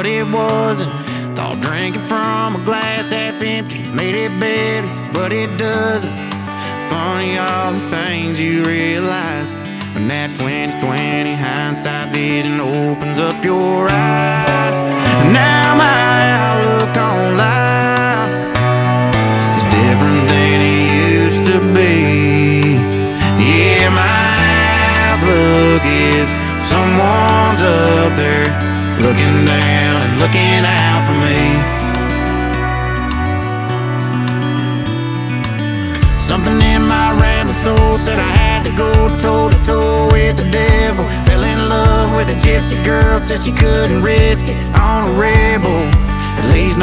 it wasn't. Thought drinking from a glass half empty made it better, but it doesn't. Funny all the things you realize when that 20/20 hindsight vision opens up your eyes. Now my outlook on life is different than it used to be. Yeah, my outlook is someone's up there looking down and looking out for me. Something in my rambling soul said I had to go toe to toe with the devil. Fell in love with a gypsy girl, said she couldn't risk it on a rebel. At least